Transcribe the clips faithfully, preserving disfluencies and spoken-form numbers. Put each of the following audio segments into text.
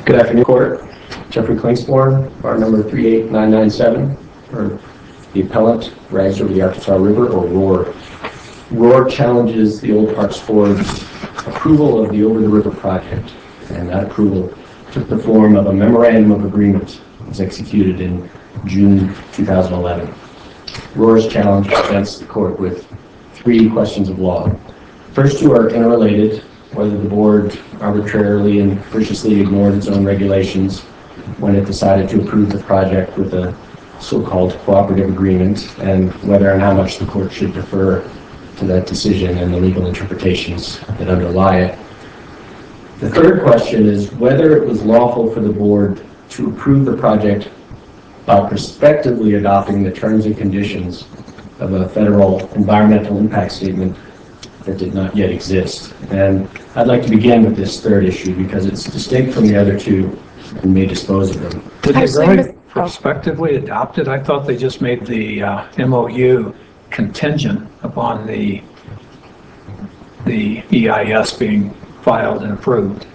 Good afternoon, Court. Jeffrey Klingsborn, bar number three eight nine nine seven, for the appellant, Rags Over the Arkansas River, or ROAR. ROAR challenges the Old Parks Board's approval of the Over the River project, and that approval took the form of a memorandum of agreement that was executed in June two thousand eleven. ROAR's challenge presents the court with three questions of law. First two are interrelated: whether the board arbitrarily and capriciously ignored its own regulations when it decided to approve the project with a so-called cooperative agreement, and whether and how much the court should defer to that decision and the legal interpretations that underlie it. The third question is whether it was lawful for the board to approve the project by prospectively adopting the terms and conditions of a federal environmental impact statement that did not yet exist. And I'd like to begin with this third issue because it's distinct from the other two and may dispose of them. Did they really prospectively adopt it? I thought they just made the uh, M O U contingent upon the the E I S being filed and approved.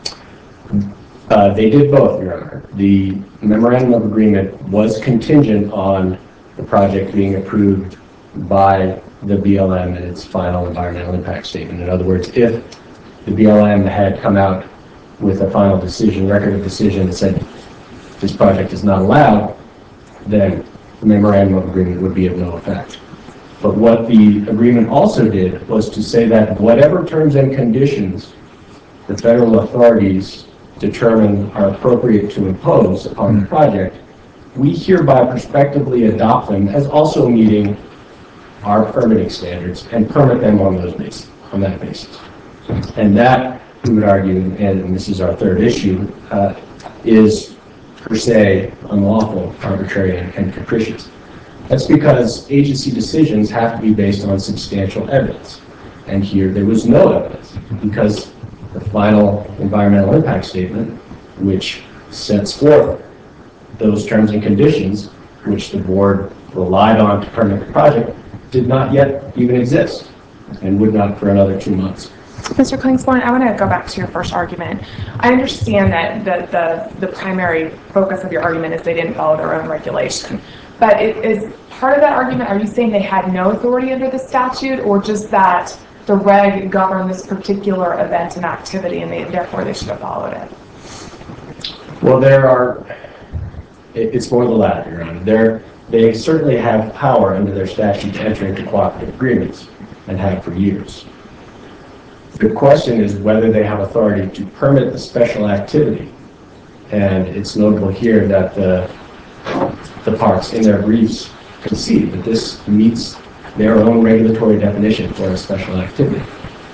Uh, they did both, Your Honor. The memorandum of agreement was contingent on the project being approved by the B L M and its final environmental impact statement. In other words, if the B L M had come out with a final decision, record of decision that said this project is not allowed, then the memorandum of agreement would be of no effect. But what the agreement also did was to say that whatever terms and conditions the federal authorities determine are appropriate to impose upon the project, we hereby prospectively adopt them as also meeting our permitting standards and permit them on those basis, on that basis. And that, we would argue, and this is our third issue, uh, is per se unlawful, arbitrary, and, and capricious. That's because agency decisions have to be based on substantial evidence. And here there was no evidence because the final environmental impact statement, which sets forth those terms and conditions which the board relied on to permit the project, did not yet even exist and would not for another two months. Mister Klingsborn, I want to go back to your first argument. I understand that the, the, the primary focus of your argument is they didn't follow their own regulation. But it is part of that argument, are you saying they had no authority under the statute, or just that the reg governed this particular event and activity and they, therefore they should have followed it? Well, there are, it, it's more the latter, Your Honor. There, they certainly have power under their statute to enter into cooperative agreements and have for years. The question is whether they have authority to permit the special activity. And it's notable here that the, the parks in their briefs concede that this meets their own regulatory definition for a special activity.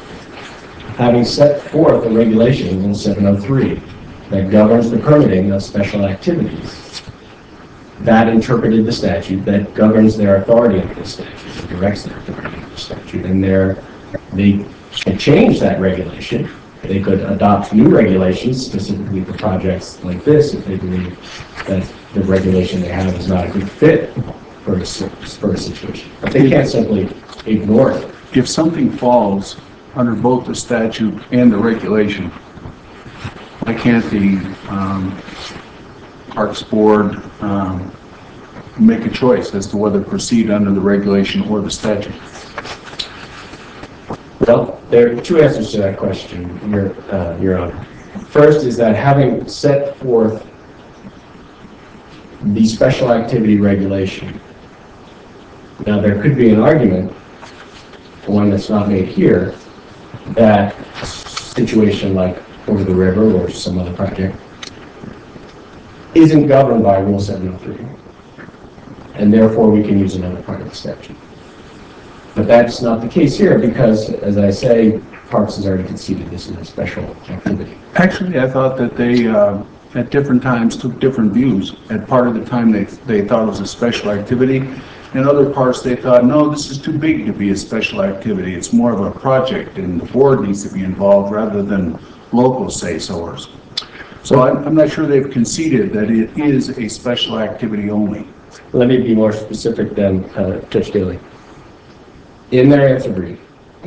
Having set forth a regulation in seven oh three that governs the permitting of special activities, that interpreted the statute that governs their authority under the statute, or directs their authority under the statute, and their, they can change that regulation. They could adopt new regulations specifically for projects like this if they believe that the regulation they have is not a good fit for a, for a situation. But they can't simply ignore it. If something falls under both the statute and the regulation, why can't the um, Parks Board um, make a choice as to whether to proceed under the regulation or the statute? Well, there are two answers to that question, Your, uh, Your Honor. First is that having set forth the special activity regulation, now there could be an argument, one that's not made here, that a situation like Over the River or some other project isn't governed by Rule seven oh three, and therefore we can use another part of the statute. But that's not the case here because, as I say, Parks has already conceded this is a special activity. Actually, I thought that they, uh, at different times, took different views. At part of the time, they, they thought it was a special activity. In other parts, they thought, no, this is too big to be a special activity. It's more of a project, and the board needs to be involved rather than local say-soers. So I'm, I'm not sure they've conceded that it is a special activity only. Let me be more specific than uh, Judge Daly. In their answer brief,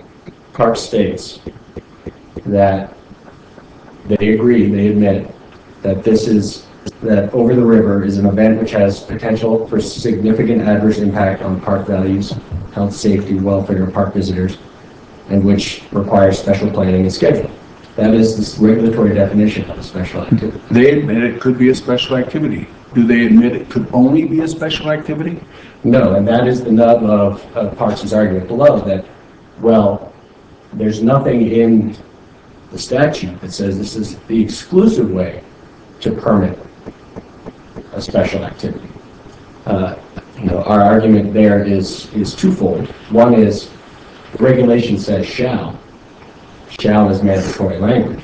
Parks states that they agree, they admit that this is, that over the river is an event which has potential for significant adverse impact on park values, health, safety, welfare of park visitors, and which requires special planning and scheduling. That is the regulatory definition of a special activity. They admit it could be a special activity. Do they admit it could only be a special activity? No, and that is the nub of, of Parks' argument below, that, well, there's nothing in the statute that says this is the exclusive way to permit a special activity. Uh, you know, our argument there is, is twofold. One is the regulation says shall. Shall is mandatory language.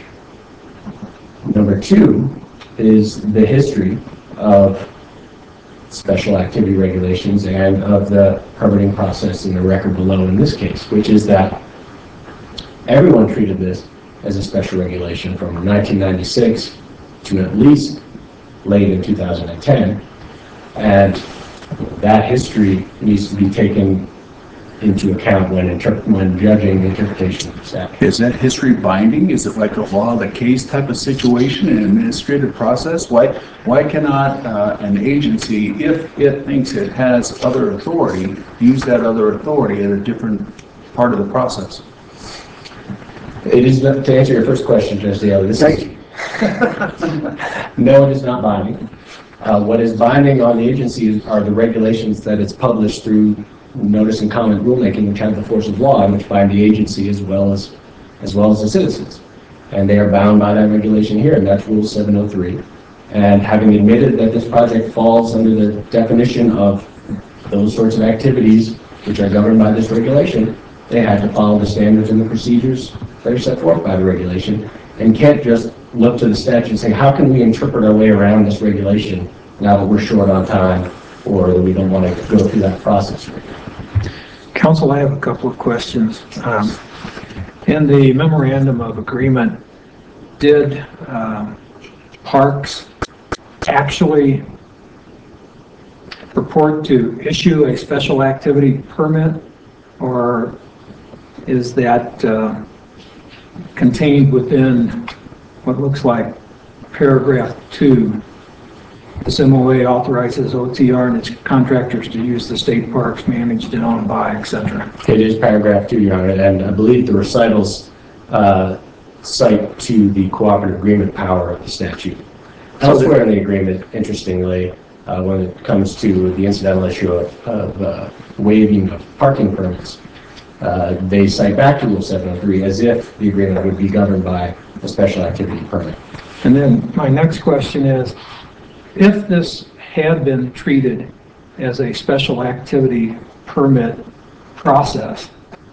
Number two is the history of special activity regulations and of the permitting process in the record below in this case, which is that everyone treated this as a special regulation from nineteen ninety-six to at least late in two thousand ten, and that history needs to be taken into account when inter when judging the interpretation of the statute. Is that history binding? Is it like a law of the case type of situation, an administrative process? Why why cannot uh, an agency, if it thinks it has other authority, use that other authority at a different part of the process? It is not, to answer your first question, Judge Daly, this is, no, it is not binding. Uh, what is binding on the agency are the regulations that it's published through notice and comment rulemaking, which have the force of law and which bind the agency as well as as well as the citizens. And they are bound by that regulation here, and that's Rule seven oh three. And having admitted that this project falls under the definition of those sorts of activities which are governed by this regulation, they had to follow the standards and the procedures that are set forth by the regulation, and can't just look to the statute and say, how can we interpret our way around this regulation now that we're short on time or that we don't want to go through that process right now. Council, I have a couple of questions. Um, in the memorandum of agreement, did um, Parks actually purport to issue a special activity permit, or is that uh, contained within what looks like paragraph two? This M O A authorizes O T R and its contractors to use the state parks managed and owned by, et cetera. It is paragraph two, Your Honor, and I believe the recitals uh, cite to the cooperative agreement power of the statute. Elsewhere in the agreement, interestingly, uh, when it comes to the incidental issue of, of uh, waiving of parking permits, uh, they cite back to Rule seven oh three as if the agreement would be governed by a special activity permit. And then my next question is, if this had been treated as a special activity permit process,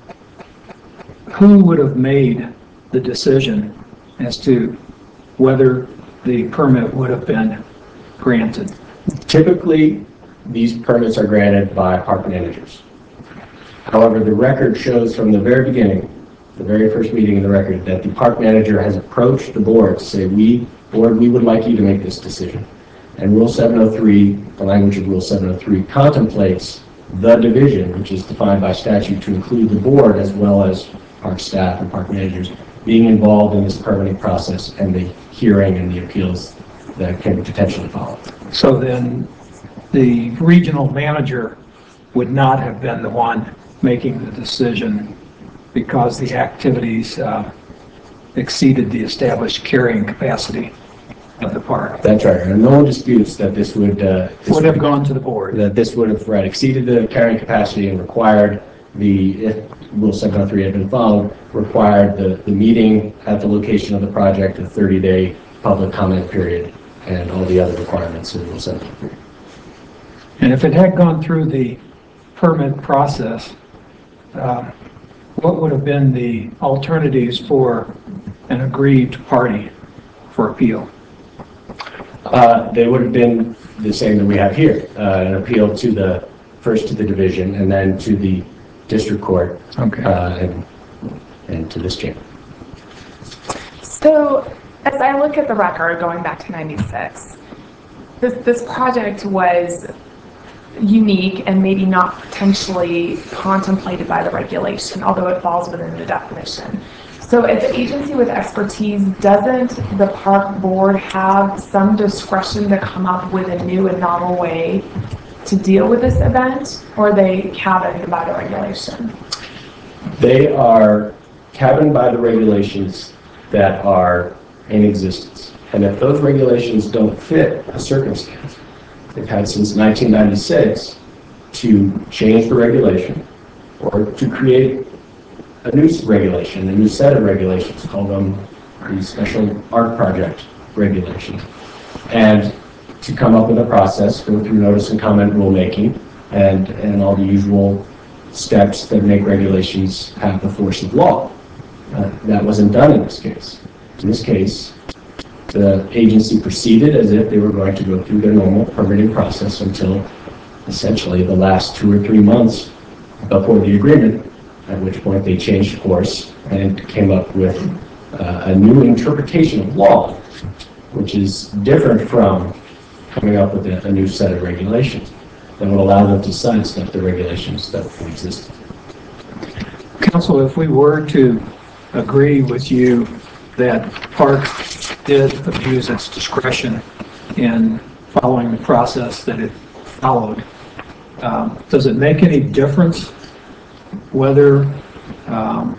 who would have made the decision as to whether the permit would have been granted? Typically, these permits are granted by park managers. However, the record shows from the very beginning, the very first meeting in the record, that the park manager has approached the board to say, we, board, we would like you to make this decision. And Rule seven oh three, the language of Rule seven oh three, contemplates the division, which is defined by statute to include the board as well as park staff and park managers, being involved in this permitting process and the hearing and the appeals that can potentially follow. So then the regional manager would not have been the one making the decision because the activities uh, exceeded the established carrying capacity of the park. That's right, and no one disputes that this would uh, this Would have gone to the board. that this would have right, exceeded the carrying capacity and required the, if Rule seven oh three had been followed, required the, the meeting at the location of the project, a thirty day public comment period, and all the other requirements of Rule seven oh three. And if it had gone through the permit process, um, what would have been the alternatives for an aggrieved party for appeal? Uh, they would have been the same that we have here, uh, an appeal to the, first to the division and then to the district court, Okay. uh, and, and to this chamber. So as I look at the record going back to ninety-six, this, this project was unique and maybe not potentially contemplated by the regulation, although it falls within the definition. So So as an agency with expertise, doesn't the park board have some discretion to come up with a new and novel way to deal with this event, or are they cabined by the regulation? They are cabined by the regulations that are in existence. And if those regulations don't fit a circumstance, they've had since nineteen ninety-six to change the regulation or to create a new regulation, a new set of regulations, called them the Special Art Project regulations. And to come up with a process, go through notice and comment rulemaking, and, and all the usual steps that make regulations have the force of law. Uh, that wasn't done in this case. In this case, the agency proceeded as if they were going to go through their normal permitting process until essentially the last two or three months before the agreement, at which point they changed course and came up with uh, a new interpretation of law, which is different from coming up with a, a new set of regulations that would allow them to sidestep the regulations that exist. Council, if we were to agree with you that Park did abuse its discretion in following the process that it followed, um, does it make any difference whether um,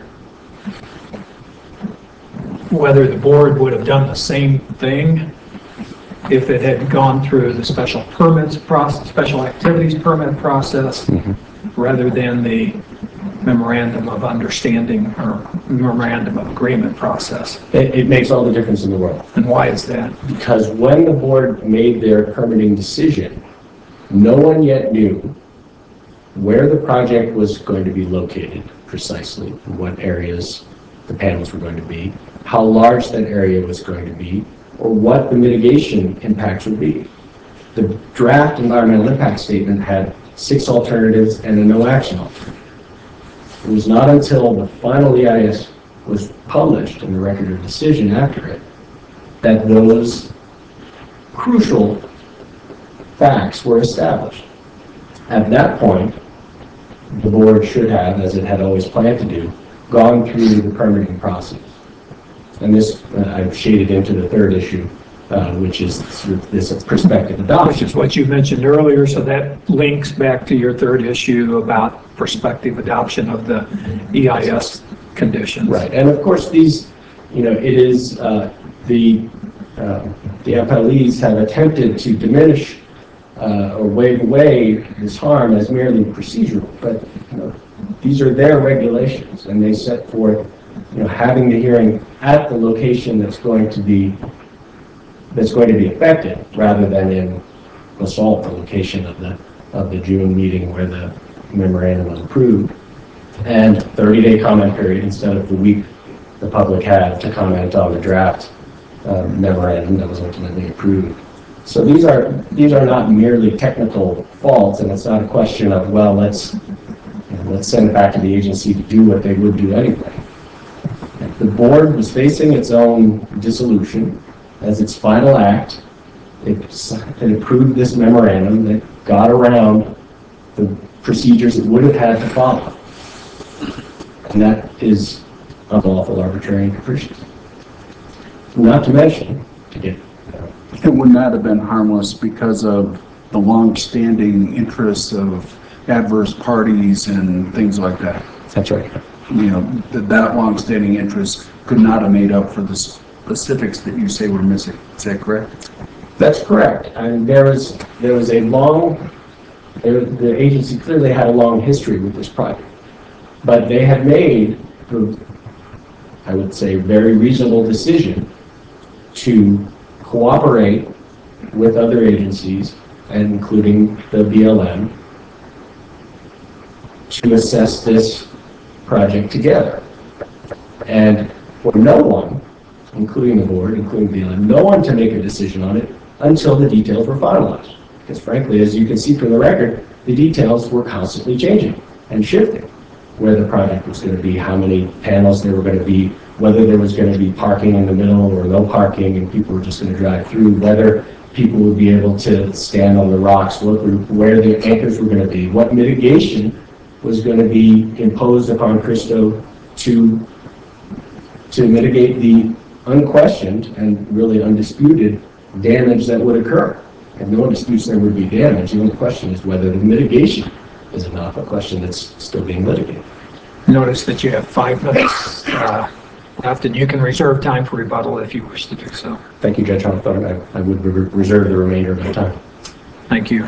whether the board would have done the same thing if it had gone through the special permits process, special activities permit process, mm-hmm. rather than the memorandum of understanding or memorandum of agreement process? It, it makes all the difference in the world. And why is that? Because when the board made their permitting decision, no one yet knew where the project was going to be located precisely, what areas the panels were going to be, how large that area was going to be, or what the mitigation impacts would be. The draft environmental impact statement had six alternatives and a no action alternative. It was not until the final E I S was published and the record of decision after it that those crucial facts were established. At that point, the board should have, as it had always planned to do, gone through the permitting process. And this, uh, I've shaded into the third issue, uh, which is sort of this prospective adoption. Which is what you mentioned earlier, so that links back to your third issue about prospective adoption of the E I S conditions. Right, and of course these, you know, it is, uh, the, uh, the F L Es have attempted to diminish uh, or wave away this harm as merely procedural, but you know, these are their regulations, and they set forth, you know, having the hearing at the location that's going to be that's going to be affected, rather than in Basalt, the location of the of the June meeting where the memorandum was approved, and thirty day comment period instead of the week the public had to comment on the draft uh, memorandum that was ultimately approved. So these are these are not merely technical faults, and it's not a question of, well, let's you know, let's send it back to the agency to do what they would do anyway. The board was facing its own dissolution as its final act. It, it approved this memorandum that got around the procedures it would have had to follow, and that is unlawful, arbitrary, and capricious. Not to mention, to get It would not have been harmless because of the long-standing interests of adverse parties and things like that. That's right. You know, that, that long-standing interest could not have made up for the specifics that you say were missing. Is that correct? That's correct. And there was there was a long, there, the agency clearly had a long history with this project, but they had made the, I would say, very reasonable decision to cooperate with other agencies, including the B L M, to assess this project together. And for no one, including the board, including B L M, no one to make a decision on it until the details were finalized. Because frankly, as you can see from the record, the details were constantly changing and shifting. Where the project was going to be, how many panels there were going to be, whether there was going to be parking in the middle or no parking and people were just going to drive through, whether people would be able to stand on the rocks, what, where the anchors were going to be, what mitigation was going to be imposed upon Cristo to to mitigate the unquestioned and really undisputed damage that would occur. And no one disputes there would be damage. The only question is whether the mitigation is enough, a question that's still being litigated. Notice that you have five minutes uh, left, and you can reserve time for rebuttal if you wish to do so. Thank you, Judge Hawthorne. I, I would re reserve the remainder of my time. Thank you.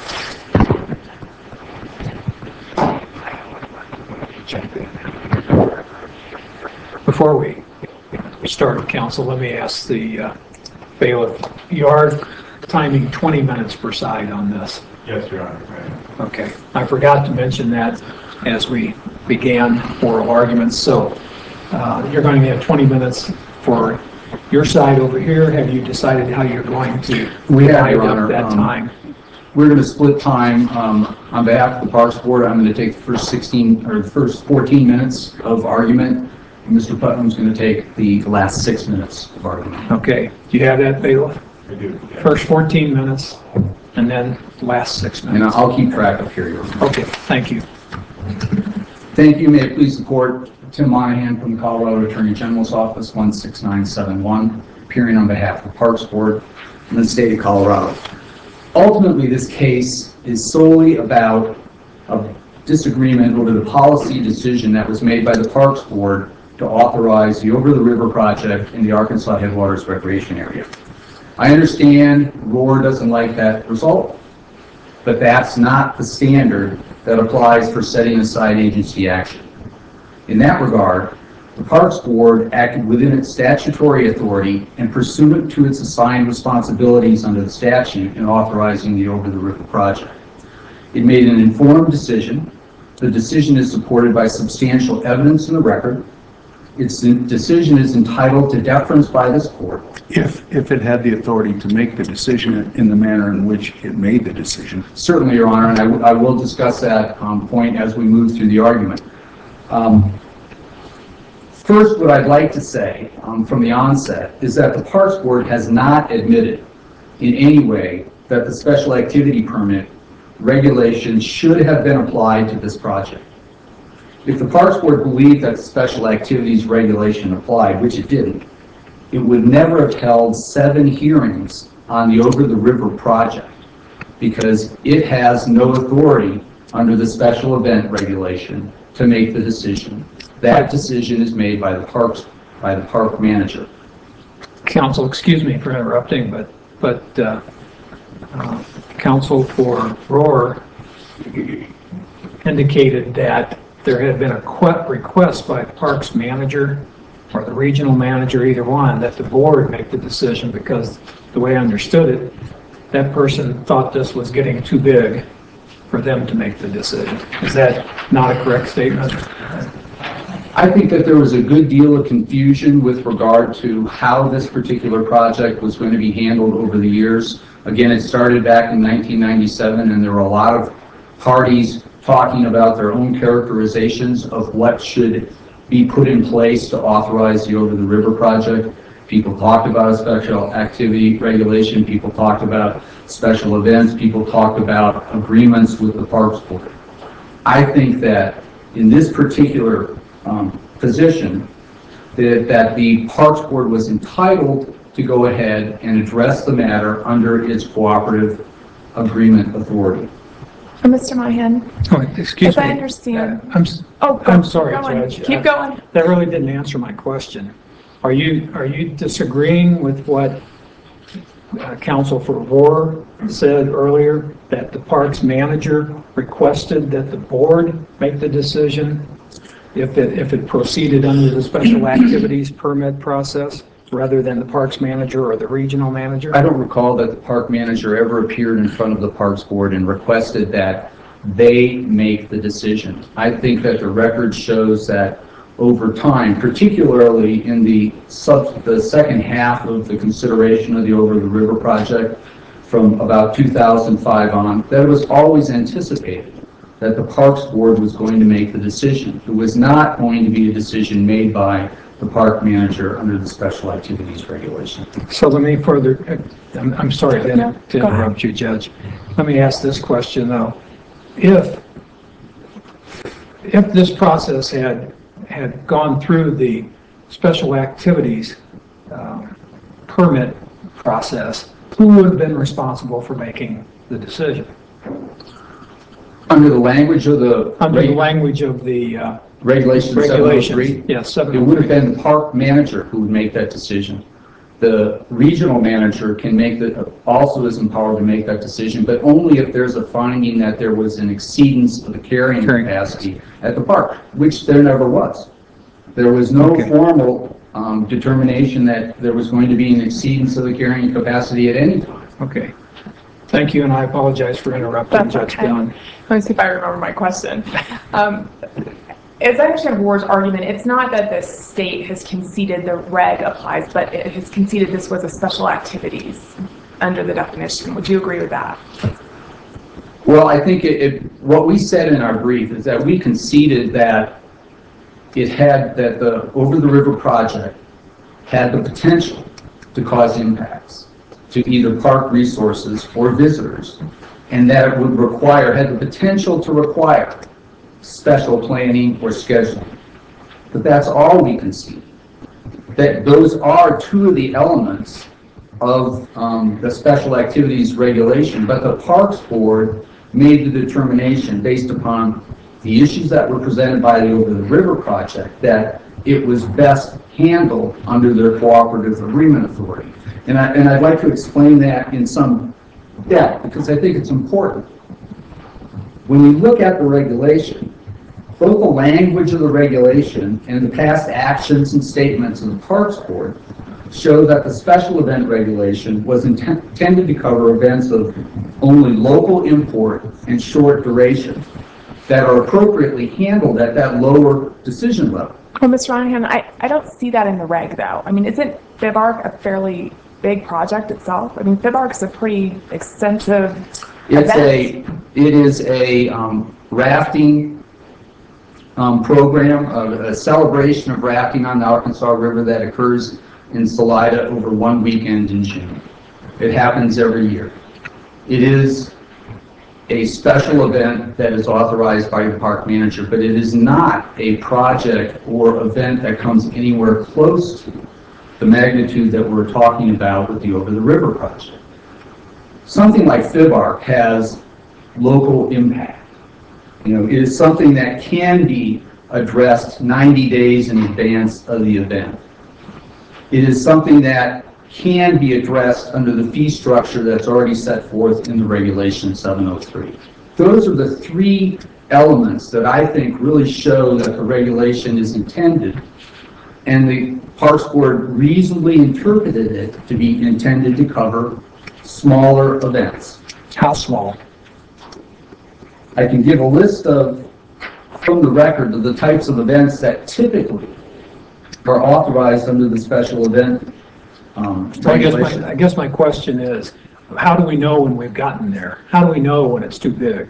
Before we start, counsel, let me ask the uh, bailiff, you are timing twenty minutes per side on this. Yes, Your Honor. Okay. I forgot to mention that as we began oral arguments. So uh, you're going to have twenty minutes for your side over here. Have you decided how you're going to We have, divide Your up Honor. that Um, time? We're going to split time. Um, on behalf of the Parks Board, I'm going to take the first sixteen, or the first fourteen minutes of argument. Mister Putnam's going to take the last six minutes of argument. Okay. Do you have that, bailiff? I do. Yeah. First fourteen minutes, and then last six And minutes. I'll keep track of here, Your Honor. Okay, thank you. Thank you. May it please the court, Tim Monahan from the Colorado Attorney General's Office, one six nine seven one, appearing on behalf of the Parks Board in the state of Colorado. Ultimately, this case is solely about a disagreement over the policy decision that was made by the Parks Board to authorize the Over the River project in the Arkansas Headwaters Recreation Area. I understand Roar doesn't like that result, but that's not the standard that applies for setting aside agency action. In that regard, the Parks Board acted within its statutory authority and pursuant to its assigned responsibilities under the statute in authorizing the Over the River project. It made an informed decision. The decision is supported by substantial evidence in the record. Its decision is entitled to deference by this court. If, if it had the authority to make the decision in the manner in which it made the decision. Certainly, Your Honor, and I, w I will discuss that um, point as we move through the argument. Um, first, what I'd like to say um, from the onset is that the Parks Board has not admitted in any way that the special activity permit regulations should have been applied to this project. If the Parks Board believed that the special activities regulation applied, which it didn't, it would never have held seven hearings on the Over the River project because it has no authority under the special event regulation to make the decision. That decision is made by the parks, by the park manager. Counsel, excuse me for interrupting, but, but uh, uh, counsel for Roar indicated that there had been a request by the parks manager or the regional manager, either one, that the board make the decision because the way I understood it, that person thought this was getting too big for them to make the decision. Is that not a correct statement? I think that there was a good deal of confusion with regard to how this particular project was going to be handled over the years. Again, it started back in nineteen ninety-seven, and there were a lot of parties talking about their own characterizations of what should be put in place to authorize the Over the River project. People talked about a special activity regulation. People talked about special events. People talked about agreements with the Parks Board. I think that in this particular um, position, that, that the Parks Board was entitled to go ahead and address the matter under its cooperative agreement authority. Uh, Mister Monahan, Oh, excuse if me. I understand. Uh, I'm, s- Oh, go- I'm sorry, keep going. Judge. Keep going. That really didn't answer my question. Are you, are you disagreeing with what uh, counsel for Roar said earlier, that the parks manager requested that the board make the decision if it, if it proceeded under the special activities permit process rather than the parks manager or the regional manager? I don't recall that the park manager ever appeared in front of the Parks Board and requested that they make the decision. I think that the record shows that over time, particularly in the sub, the second half of the consideration of the Over the River project from about two thousand five on, that it was always anticipated that the Parks Board was going to make the decision. It was not going to be a decision made by the park manager under the special activities regulation. So let me further, I'm, I'm sorry to, No, to go ahead. interrupt you, Judge. Let me ask this question though. If, if this process had, had gone through the special activities um, permit process, who would have been responsible for making the decision? Under the language of the. Under the reg- language of the uh, Regulation seven oh regulations? three? Yes, It would have been the park manager who would make that decision. The regional manager can make the, also is empowered to make that decision, but only if there's a finding that there was an exceedance of the carrying Carrying capacity at the park, which there never was. There was no Okay. formal um, determination that there was going to be an exceedance of the carrying capacity at any time. Okay. Thank you, and I apologize for interrupting That's Judge okay. Gunn. Let me see if I remember my question. Um, As I understand Ward's argument, it's not that the state has conceded the reg applies, but it has conceded this was a special activities under the definition. Would you agree with that? Well, I think it, it, what we said in our brief is that we conceded that it had, that the Over the River project had the potential to cause impacts to either park resources or visitors, and that it would require, had the potential to require special planning or scheduling. But that's all we concede. That those are two of the elements of um, the special activities regulation, but the Parks Board made the determination based upon the issues that were presented by the Over the River project that it was best handled under their cooperative agreement authority. And, I, and I'd like to explain that in some depth because I think it's important. When you look at the regulation, both the language of the regulation and the past actions and statements of the Parks Board show that the special event regulation was intent, intended to cover events of only local import and short duration that are appropriately handled at that lower decision level. Well, Mister Ryan, I, I don't see that in the reg though. I mean, isn't FIBARC a fairly big project itself? I mean, FIBARC's a pretty extensive It's event. a, it is a um, rafting um, program, a, a celebration of rafting on the Arkansas River that occurs in Salida over one weekend in June. It happens every year. It is a special event that is authorized by the park manager, but it is not a project or event that comes anywhere close to the magnitude that we're talking about with the Over the River project. Something like FIBARC has local impact. You know, it is something that can be addressed ninety days in advance of the event. It is something that can be addressed under the fee structure that's already set forth in the Regulation seven oh three. Those are the three elements that I think really show that the regulation is intended, and the Parks Board reasonably interpreted it to be intended to cover smaller events. How small? I can give a list of, from the record, of the types of events that typically are authorized under the special event um, So I guess regulation. my, I guess my question is, how do we know when we've gotten there? How do we know when it's too big?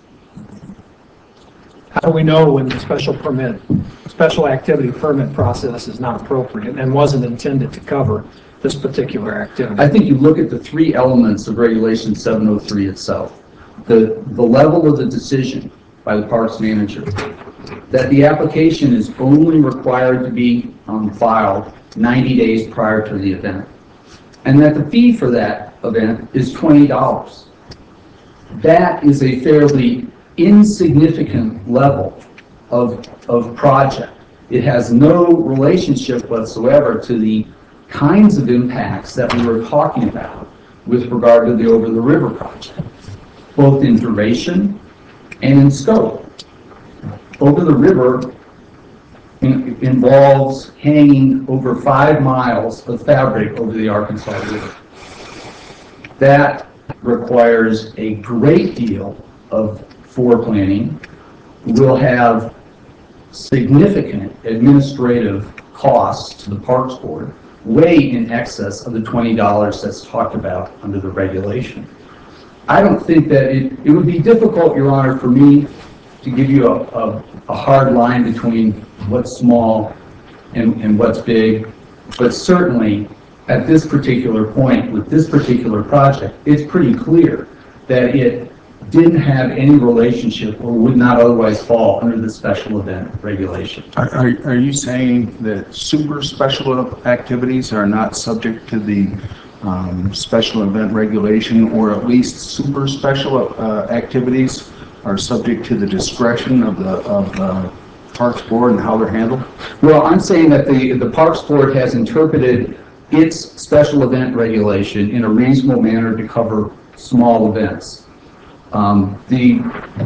How do we know when the special permit, special activity permit process is not appropriate and wasn't intended to cover this particular activity? I think you look at the three elements of Regulation seven oh three itself. The, the level of the decision by the parks manager, that the application is only required to be um, filed ninety days prior to the event, and that the fee for that event is twenty dollars. That is a fairly insignificant level of, of project. It has no relationship whatsoever to the kinds of impacts that we were talking about with regard to the Over the River project, both in duration and in scope. Over the River in, involves hanging over five miles of fabric over the Arkansas River. That requires a great deal of foreplanning. Will have significant administrative costs to the Parks Board, way in excess of the twenty dollars that's talked about under the regulation. I don't think that it, it would be difficult, Your Honor, for me to give you a, a, a hard line between what's small and, and what's big, but certainly at this particular point with this particular project, it's pretty clear that it didn't have any relationship or would not otherwise fall under the special event regulation. Are, are, are you saying that super special activities are not subject to the um, special event regulation, or at least super special uh, activities are subject to the discretion of the, of the Parks Board and how they're handled? Well, I'm saying that the, the Parks Board has interpreted its special event regulation in a reasonable manner to cover small events. Um, the,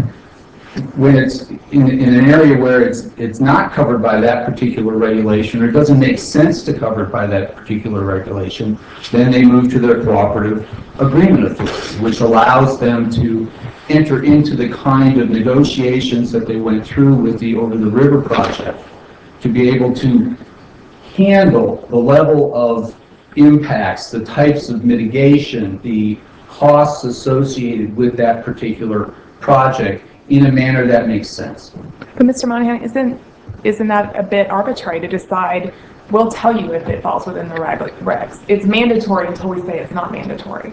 when it's in, in an area where it's, it's not covered by that particular regulation, or it doesn't make sense to cover it by that particular regulation, then they move to their cooperative agreement authority, which allows them to enter into the kind of negotiations that they went through with the Over the River project to be able to handle the level of impacts, the types of mitigation, the costs associated with that particular project in a manner that makes sense. But Mister Monahan, isn't, isn't that a bit arbitrary to decide, we'll tell you if it falls within the reg regs. It's mandatory until we say it's not mandatory.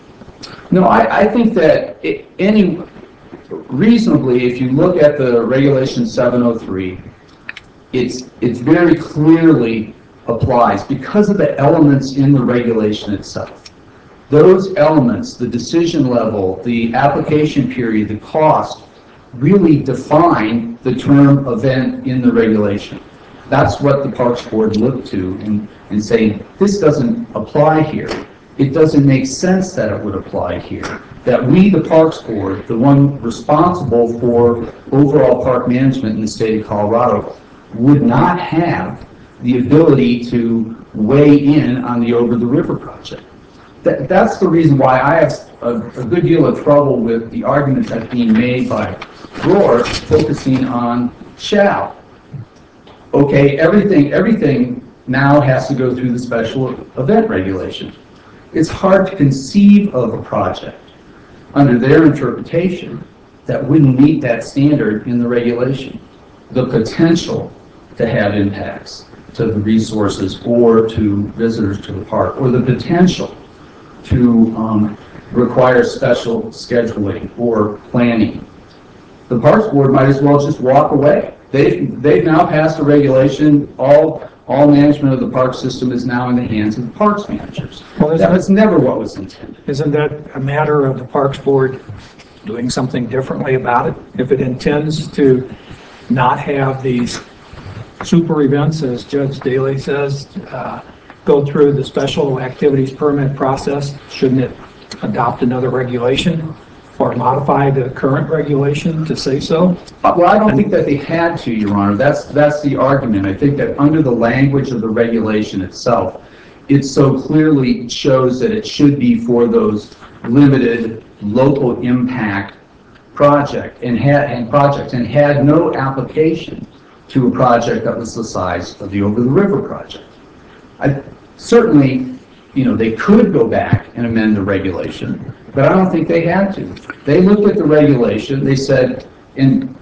No, I, I think that it, any, reasonably, if you look at the regulation seven oh three, it's, it's very clearly applies because of the elements in the regulation itself. Those elements, the decision level, the application period, the cost, really define the term event in the regulation. That's what the Parks Board looked to in, in saying, this doesn't apply here. It doesn't make sense that it would apply here. That we, the Parks Board, the one responsible for overall park management in the state of Colorado, would not have the ability to weigh in on the Over the River project. That, that's the reason why I have a, a good deal of trouble with the argument that's being made by Rohr focusing on shall. Okay, everything, everything now has to go through the special event regulation. It's hard to conceive of a project under their interpretation that wouldn't meet that standard in the regulation. The potential to have impacts to the resources or to visitors to the park, or the potential to um, require special scheduling or planning. The Parks Board might as well just walk away. They've, they've now passed a regulation. All, all management of the park system is now in the hands of the parks managers. Well, that was never what was intended. Isn't that a matter of the Parks Board doing something differently about it? If it intends to not have these super events, as Judge Daly says, uh, go through the special activities permit process, shouldn't it adopt another regulation or modify the current regulation to say so? Well, I don't think that they had to, Your Honor. That's, that's the argument. I think that under the language of the regulation itself, it so clearly shows that it should be for those limited local impact project and had, and projects and had no application to a project that was the size of the Over the River project. I, certainly, you know, they could go back and amend the regulation, but I don't think they had to. They looked at the regulation, they said, and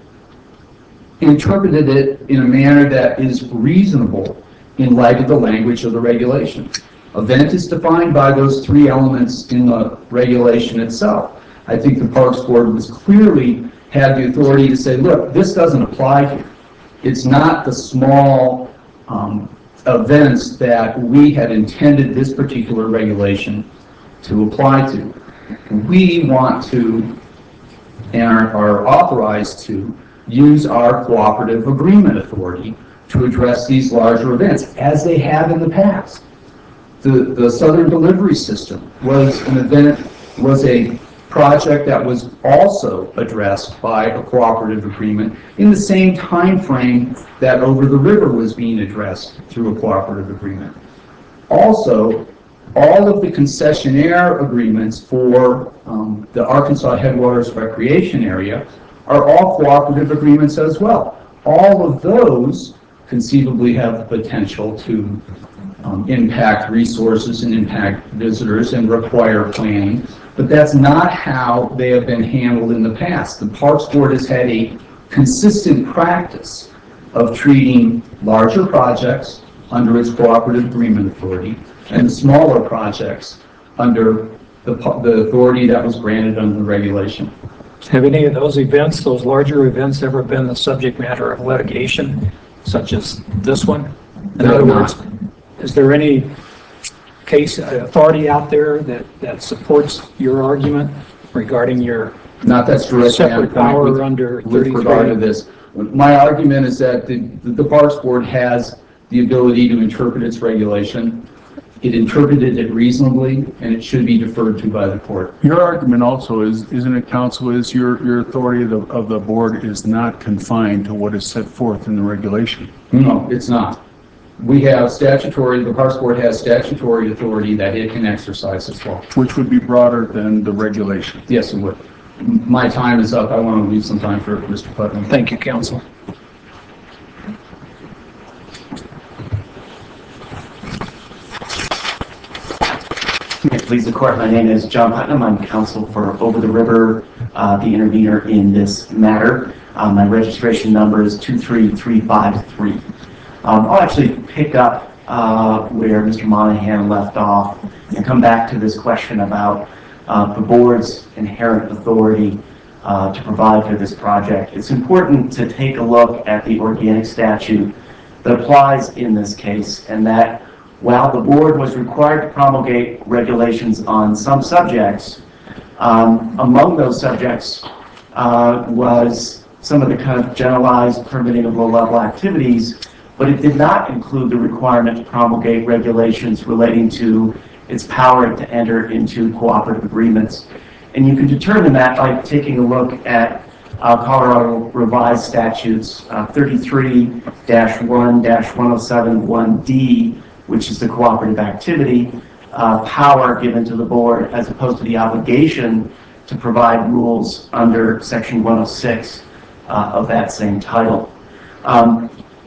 interpreted it in a manner that is reasonable in light of the language of the regulation. Event is defined by those three elements in the regulation itself. I think the Parks Board was clearly had the authority to say, look, this doesn't apply here. It's not the small um, events that we had intended this particular regulation to apply to. We want to and are, are authorized to use our cooperative agreement authority to address these larger events, as they have in the past. The, the Southern Delivery System was an event, was a project that was also addressed by a cooperative agreement in the same time frame that Over the River was being addressed through a cooperative agreement. Also, all of the concessionaire agreements for um, the Arkansas Headwaters Recreation Area are all cooperative agreements as well. All of those conceivably have the potential to um, impact resources and impact visitors and require planning. But that's not how they have been handled in the past. The Parks Board has had a consistent practice of treating larger projects under its cooperative agreement authority and smaller projects under the, the authority that was granted under the regulation. Have any of those events, those larger events, ever been the subject matter of litigation, such as this one? In They other have words, is there any case uh, authority out there that, that supports your argument regarding your Not that's directly on separate point power with, under with regard to thirty-three? this. My argument is that the, the Parks Board has the ability to interpret its regulation. It interpreted it reasonably, and it should be deferred to by the court. Your argument also is, isn't it, counsel, is your, your authority of the, of the board is not confined to what is set forth in the regulation? No, it's not. We have statutory, the Parks Board has statutory authority that it can exercise as well. Which would be broader than the regulation. Yes, it would. M- My time is up. I want to leave some time for Mister Putnam. Thank you, counsel. May it please the court, my name is John Putnam. I'm counsel for Over the River, uh, the intervener in this matter. Um, my registration number is two three three five three. Um, I'll actually pick up uh, where Mister Monahan left off and come back to this question about uh, the board's inherent authority uh, to provide for this project. It's important to take a look at the organic statute that applies in this case, and that while the board was required to promulgate regulations on some subjects, um, among those subjects uh, was some of the kind of generalized permitting of low-level activities, but it did not include the requirement to promulgate regulations relating to its power to enter into cooperative agreements. And you can determine that by taking a look at uh, Colorado Revised Statutes uh, thirty-three dash one dash one oh seven one D, which is the cooperative activity uh, power given to the board, as opposed to the obligation to provide rules under section one oh six uh, of that same title. Um,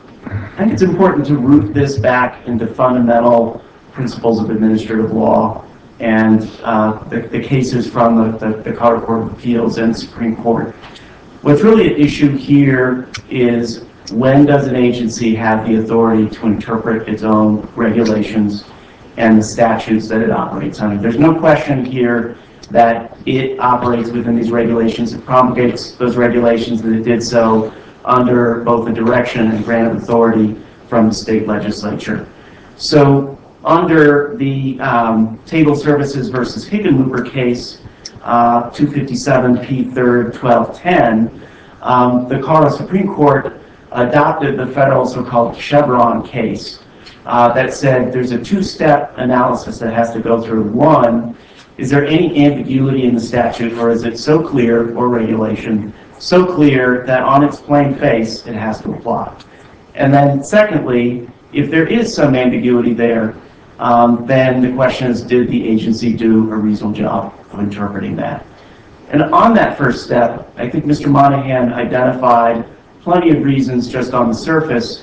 I think it's important to root this back into fundamental principles of administrative law and uh, the, the cases from the, the, the Colorado Court of Appeals and Supreme Court. What's really at issue here is, when does an agency have the authority to interpret its own regulations and the statutes that it operates under? There's no question here that it operates within these regulations. It promulgates those regulations, and it did so under both the direction and grant of authority from the state legislature. So under the um, Table Services versus Hickenlooper case, uh, two fifty-seven P third twelve ten, um, the Colorado Supreme Court adopted the federal so-called Chevron case uh, that said there's a two-step analysis that has to go through. One, is there any ambiguity in the statute, or is it so clear, or regulation, so clear that on its plain face it has to apply? And then secondly, if there is some ambiguity there, um, then the question is, did the agency do a reasonable job of interpreting that? And on that first step, I think Mister Monahan identified plenty of reasons just on the surface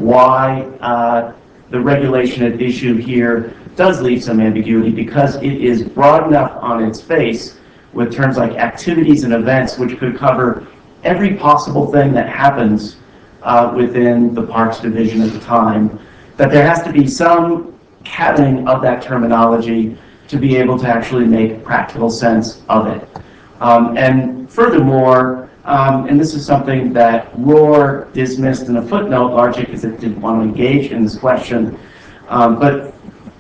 why uh, the regulation at issue here does leave some ambiguity, because it is broad enough on its face with terms like activities and events, which could cover every possible thing that happens uh, within the Parks Division at the time, that there has to be some cabining of that terminology to be able to actually make practical sense of it. Um, and furthermore, um, and this is something that Rohr dismissed in a footnote, largely because it didn't want to engage in this question, um, but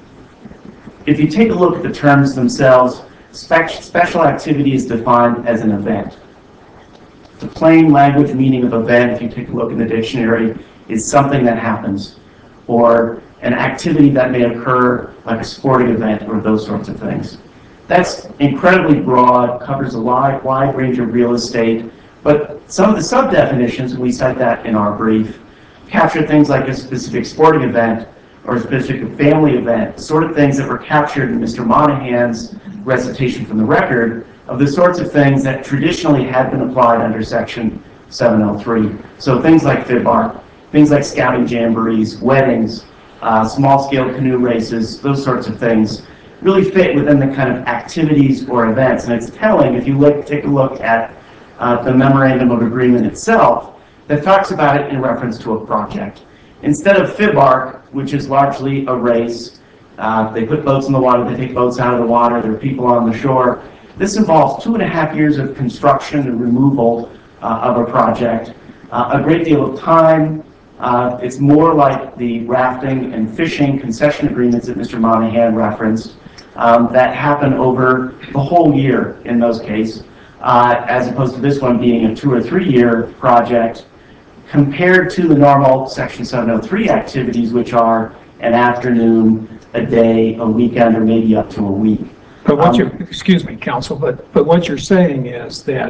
if you take a look at the terms themselves, spec special activity is defined as an event. The plain language meaning of event, if you take a look in the dictionary, is something that happens, or an activity that may occur, like a sporting event or those sorts of things. That's incredibly broad, covers a wide, wide range of real estate, but some of the sub-definitions, and we cite that in our brief, capture things like a specific sporting event or a specific family event, sort of things that were captured in Mister Monahan's recitation from the record of the sorts of things that traditionally had been applied under Section seven oh three. So things like F I B A R, things like scouting jamborees, weddings, uh, small-scale canoe races, those sorts of things really fit within the kind of activities or events. And it's telling, if you look, take a look at uh, the Memorandum of Agreement itself, that talks about it in reference to a project. Instead of F I B A R, which is largely a race, uh, they put boats in the water, they take boats out of the water, there are people on the shore. This involves two and a half years of construction and removal uh, of a project, uh, a great deal of time. Uh, it's more like the rafting and fishing concession agreements that Mister Monahan referenced um, that happen over the whole year in those cases, uh, as opposed to this one being a two or three year project compared to the normal Section seven oh three activities, which are an afternoon, a day, a weekend, or maybe up to a week. But what Um, you're, excuse me, counsel, but, but what you're saying is that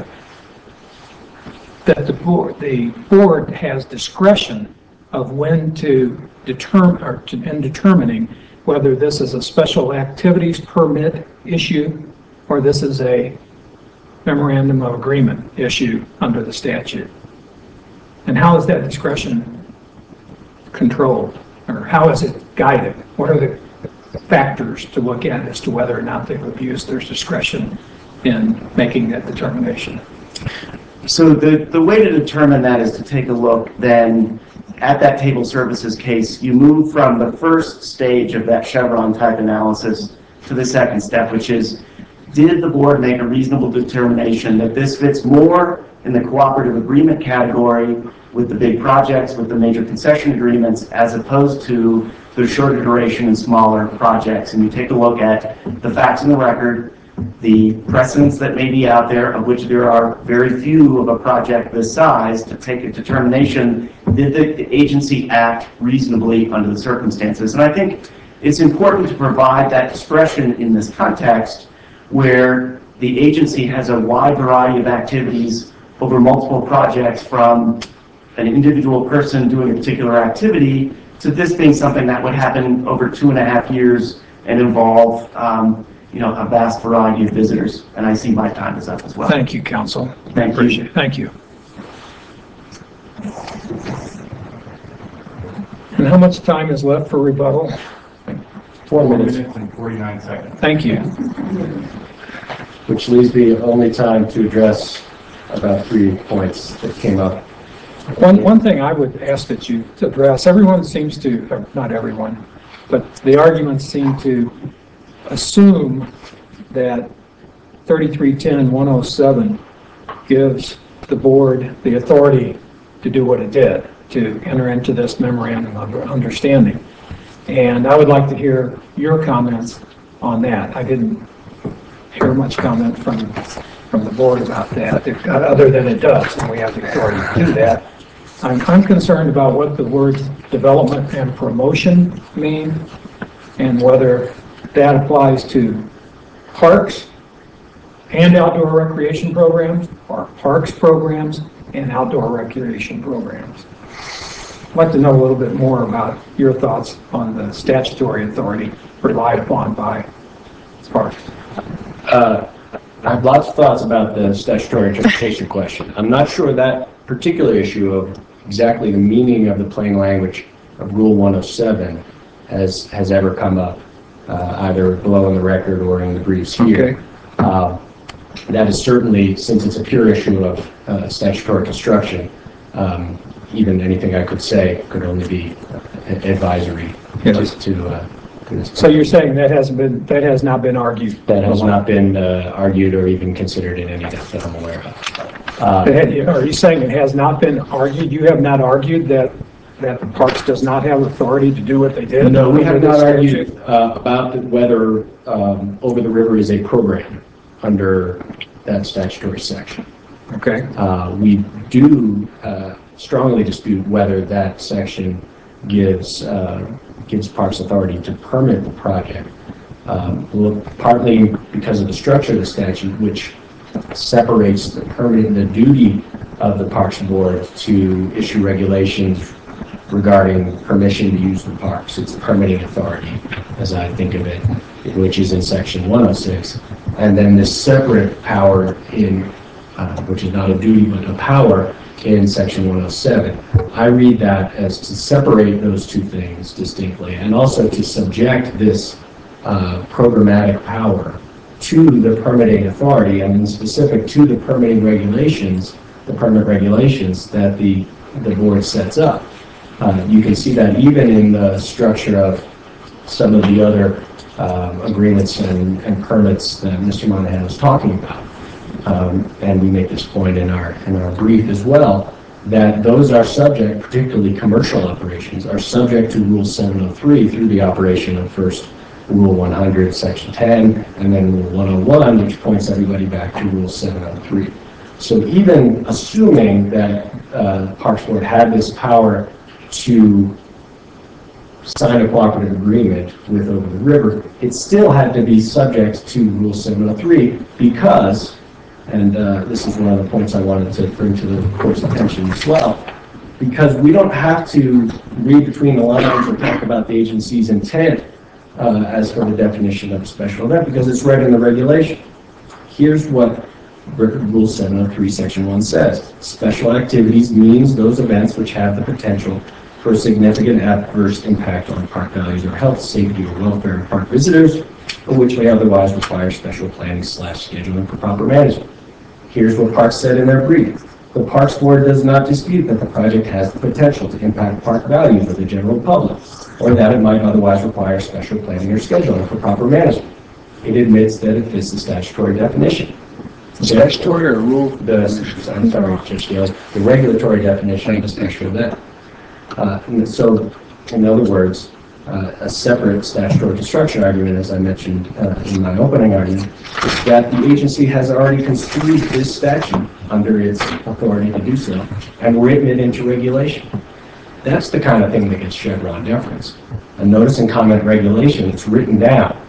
that the board, the board has discretion of when to determine, or to, in determining whether this is a special activities permit issue or this is a memorandum of agreement issue under the statute. And how is that discretion controlled, or how is it guided? What are the factors to look at as to whether or not they've abused their discretion in making that determination? So the, the way to determine that is to take a look then at that table services case. You move from the first stage of that Chevron type analysis to the second step, which is, did the board make a reasonable determination that this fits more in the cooperative agreement category with the big projects, with the major concession agreements, as opposed to the shorter duration and smaller projects? And you take a look at the facts in the record, the precedents that may be out there, of which there are very few of a project this size, to take a determination, did the agency act reasonably under the circumstances? And I think it's important to provide that discretion in this context where the agency has a wide variety of activities over multiple projects, from an individual person doing a particular activity to this being something that would happen over two and a half years and involve um, you know, a vast variety of visitors. And I see my time is up as well. Thank you, counsel. Thank you. Appreciate it. Thank you. And how much time is left for rebuttal? Four minutes, and forty-nine seconds. Thank you. which leaves me only time to address about three points that came up. One, one thing I would ask that you address, everyone seems to, or not everyone, but the arguments seem to assume that thirty-three ten one oh seven gives the board the authority to do what it did, to enter into this memorandum of understanding. And I would like to hear your comments on that. I didn't hear much comment from, from the board about that, if, other than it does, and we have the authority to do that. I'm, I'm concerned about what the words development and promotion mean, and whether that applies to parks and outdoor recreation programs, or parks programs and outdoor recreation programs. I'd like to know a little bit more about your thoughts on the statutory authority relied upon by parks. Uh, I have lots of thoughts about the statutory interpretation question. I'm not sure that particular issue of exactly the meaning of the plain language of Rule one oh seven has has ever come up, uh, either below in the record or in the briefs here. Okay. Uh, that is certainly, since it's a pure issue of uh, statutory construction, um, even anything I could say could only be advisory. Yes. to, to uh, So you're saying that hasn't been, that has not been argued? that has not been uh, argued or even considered in any depth that I'm aware of. Uh, It had- Are you saying it has not been argued? You have not argued that, that the parks does not have authority to do what they did? No, we have under not this argued statute? uh, about the- whether um, Over the River is a program under that statutory section. Okay. Uh, We do uh, strongly dispute whether that section gives uh, gives Parks Authority to permit the project. Um, well, partly because of the structure of the statute, which separates the permitting, the duty of the Parks Board to issue regulations regarding permission to use the parks. It's the permitting authority, as I think of it, which is in section one oh six. And then this separate power in, uh, which is not a duty, but a power in section one oh seven. I read that as to separate those two things distinctly, and also to subject this uh, programmatic power to the permitting authority, and in specific to the permitting regulations, the permit regulations that the, the board sets up. Uh, you can see that even in the structure of some of the other um, agreements and and permits that Mister Monahan was talking about. Um, And we make this point in our, in our brief as well, that those are subject, particularly commercial operations, are subject to Rule seven oh three through the operation of first Rule one hundred, Section ten, and then Rule one oh one, which points everybody back to Rule seven oh three. So even assuming that uh, Parks Board had this power to sign a cooperative agreement with Over the River, it still had to be subject to Rule seven oh three because, and uh, this is one of the points I wanted to bring to the court's attention as well, because we don't have to read between the lines and talk about the agency's intent uh, as for the definition of a special event, because it's right in the regulation. Here's what Rule seven oh three, Section one says. Special activities means those events which have the potential for a significant adverse impact on park values or health, safety, or welfare of park visitors, or which may otherwise require special planning slash scheduling for proper management. Here's what Parks said in their brief. The Parks Board does not dispute that the project has the potential to impact park values of the general public, or that it might otherwise require special planning or scheduling for proper management. It admits that it fits the statutory definition. Statutory or rule? The, I'm sorry, Judge Gales, the regulatory definition of a special event. Uh, and so, in other words, uh, a separate statutory construction argument, as I mentioned uh, in my opening argument, is that the agency has already construed this statute under its authority to do so and written it into regulation. That's the kind of thing that gets Chevron deference. A notice and comment regulation that's written down.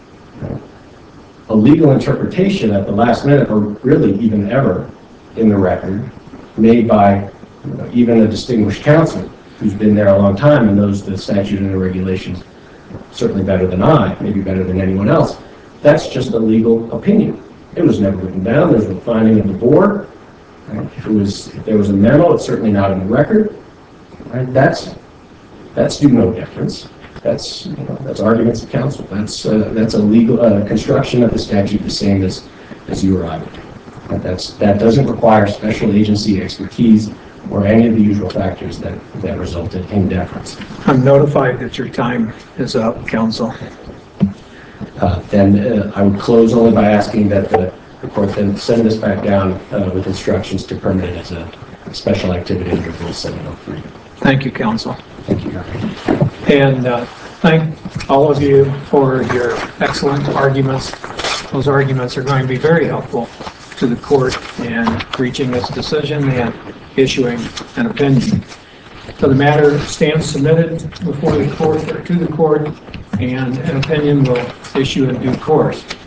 A legal interpretation at the last minute, or really even ever in the record, made by you know, even a distinguished counsel who's been there a long time and knows the statute and the regulations certainly better than I, maybe better than anyone else. That's just a legal opinion. It was never written down. There's no finding of the board. Right? If it was, if there was a memo, it's certainly not in the record. Right? That's that's due no deference. That's you know, that's arguments of counsel. That's uh, that's a legal uh, construction of the statute, the same as as you or I would do. But that's that doesn't require special agency expertise or any of the usual factors that that resulted in deference. I'm notified that your time is up, counsel. Uh, then uh, I would close only by asking that the, the court then send this back down uh, with instructions to permit it as a special activity under Rule seven oh three. Thank you, counsel. Thank you, Your Honor. And uh, thank all of you for your excellent arguments. Those arguments are going to be very helpful to the court in reaching its decision and issuing an opinion. So the matter stands submitted before the court or to the court, and an opinion will issue in due course.